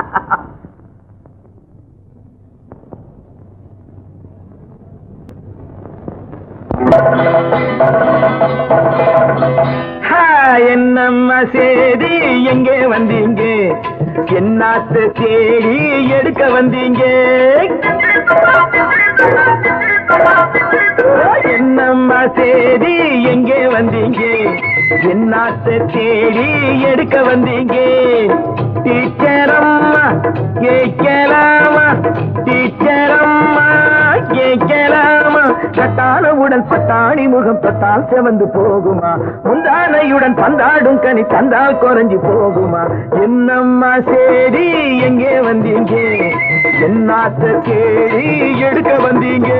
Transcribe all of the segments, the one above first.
என்னம்மா சேதி எங்கே வந்தீங்க? என்னாத்த தேடி எடுக்க வந்தீங்க? என்னம்மா சேதி எங்கே வந்தீங்க? என்னாத்த தேடி எடுக்க வந்தீங்க? டீச்சரம்மா கேட்கலாமா? டீச்சரம்மா கேட்கலாமா? கட்டான உடல் பட்டாணி முகம் தொட்டால் செவந்து போகுமா? முந்தானையுடன் பந்தாடும் கனி தந்தால் குறைஞ்சு போகுமா? என்னம்மா சேடி எங்கே வந்தீங்க? என்னாத்த தேடி எடுக்க வந்தீங்க?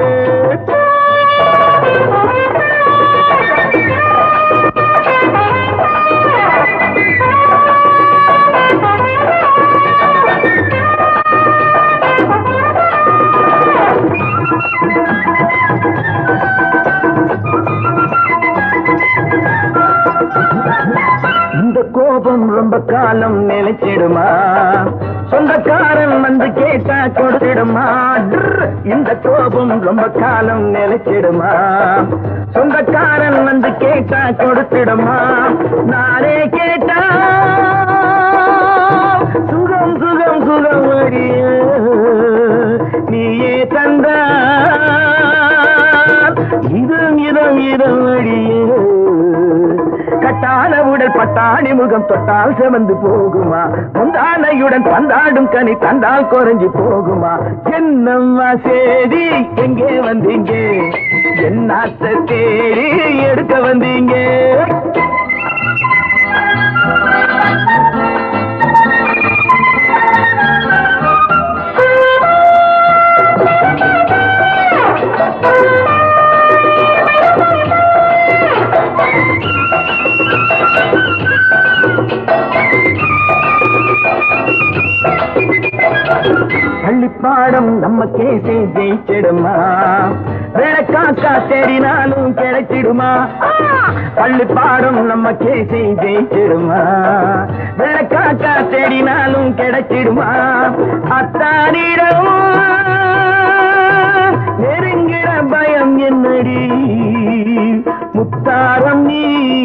இந்த கோபம் ரொம்ப காலம் நிலைச்சிடுமா? சொந்தக்காரன் வந்து கேட்டா கொடுத்திடுமா? இந்த கோபம் ரொம்ப காலம் நிலைச்சிடுமா? சொந்தக்காரன் வந்து கேட்டா கொடுத்திடுமா? நானே கேட்டா சுகம் சுகம் சுகம் அடிய நீயே தந்தா இதம் இதம் இதம் அடிய கட்டான உடல் பட்டாணி முகம் தொட்டால் செவந்து போகுமா? முந்தானையுடன் பந்தாடும் கனி தந்தால் குறைஞ்சு போகுமா? என்னம்மா சேதி எங்கே வந்தீங்க? என்னாத்த தேடி எடுக்க வந்தீங்க? பள்ளிப்பாடம் நம்ம கேசை ஜெயிச்சிடுமா? விளக்காக்கா தேடினாலும் கிடைச்சிடுமா? பள்ளிப்பாடம் நம்ம கேசை ஜெயிச்சிடுமா? விளக்காக்கா தேடினாலும் கிடைச்சிடுமா? அத்தானிடம் நெருங்கிற பயம் என்னடி? முத்தாரம் நீ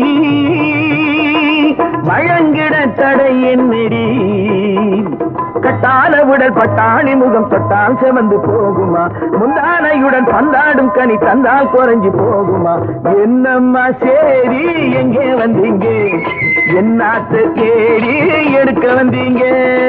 வழங்கிட தடை என்னடி? கட்டான உடல் பட்டாணி முகம் தொட்டால் செவந்து போகுமா? முந்தானையுடன் பந்தாடும் கனி தந்தால் குறைஞ்சு போகுமா? என்னம்மா சேரி எங்கே வந்தீங்க? என்னாத்த தேடி எடுக்க வந்தீங்க?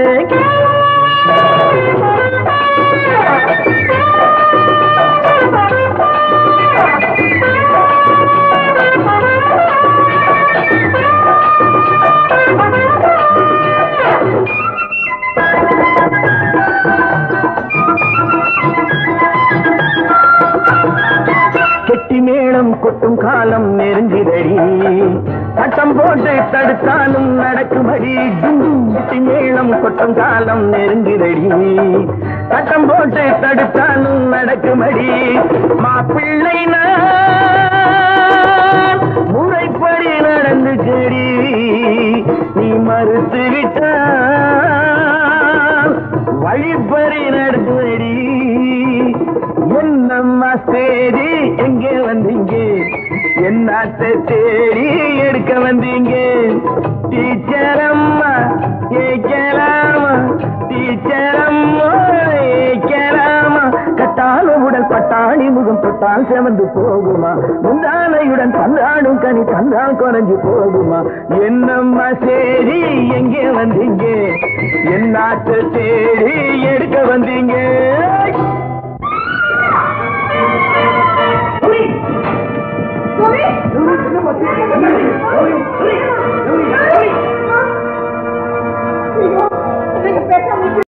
கெட்டி மேளம் கொட்டும் காலம் நெருங்கிதடி, சட்டம் போட்டு தடுத்தாலும் நடக்குமடி. கெட்டி மேளம் கொட்டும் காலம் நெருங்கிதடி, சட்டம் போட்டு தடுத்தாலும் நடக்குமடி. மாப்பிள்ளை முறைப்படி நடந்துச்சடி, நீ மறுத்து விட்டால் வழிப்பறி நடத்துவடி. என்னம்மா தேடி எங்கே வந்தீங்க? என்னாத்த தேடி எடுக்க வந்தீங்க? டீச்சரம்மா கேட்கலாமா? டீச்சரம்மா கேட்கலாமா? கட்டான உடல் பட்டாணி முகம் தொட்டால் செவந்து போகுமா? முந்தானையுடன் பந்தாடும் கனி தந்தால் குறைஞ்சு போகுமா? என்னம்மா தேடி எங்கே வந்தீங்க? என்னாத்த தேடி எடுக்க வந்தீங்க?